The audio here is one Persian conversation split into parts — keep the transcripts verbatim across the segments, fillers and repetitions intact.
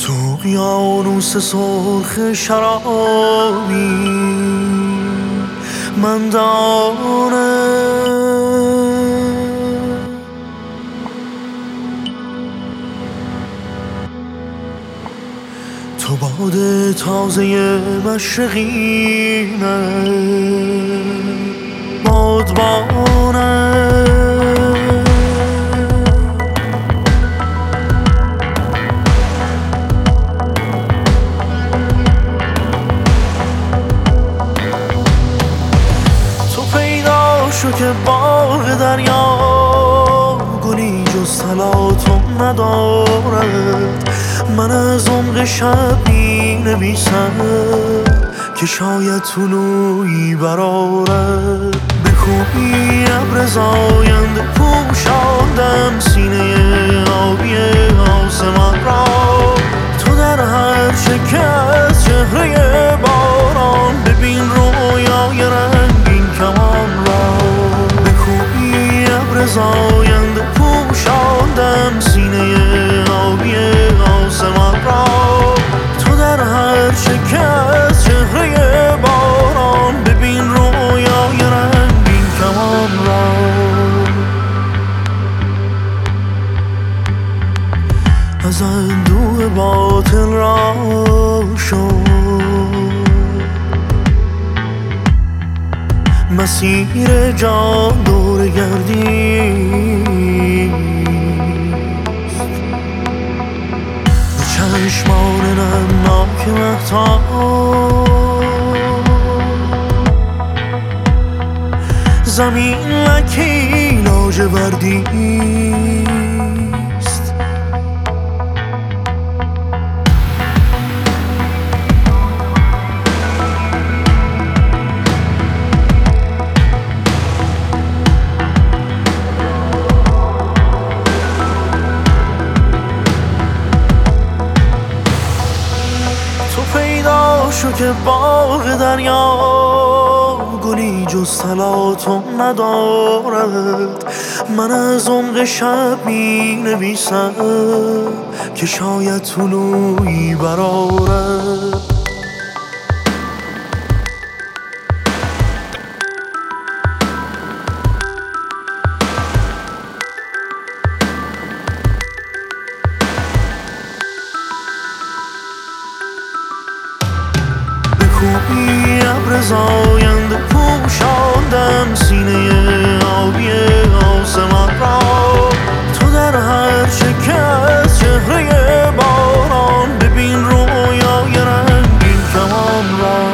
تو اقیانوس سرخ شرابی، من دانه تو باد تازه مشرقینه، بادبانه شو که باغ دریا گلی جز طلاتم ندارد. من از عمق شب می نویسم که شاید طلوعی برآرد. به خوبی ابر زاینده پوشاندم سینه آبی آسمان را. تو در هر چکه از چهره باران ببین رویای رنگین کمان را. زاینده پوشاندم سینه آبی آسمان را. تو در هر چکه از چهره باران ببین رویای رنگین کمان را. از اندوه باطل را شد مسیر جان دور گردیست. به چشمان نمناک مهتاب زمین لکی لاجوردیست. شو که باغ دریا گلی جز طلاتم ندارد. من از عمق شب می نویسم که شاید طلوعی برآرد. خوبی ابر زاینده پوشاندم سینه آبی آسمان را. تو در هر چکه از چهره باران ببین رویای رنگین کمان را.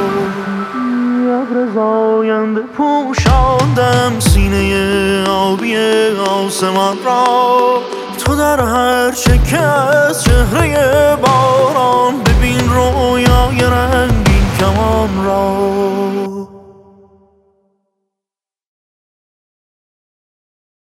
ابر زاینده پوشاندم سینه آبی آسمان را. تو در هر چکه از چهره باران ببین رویای رنگین کمان را.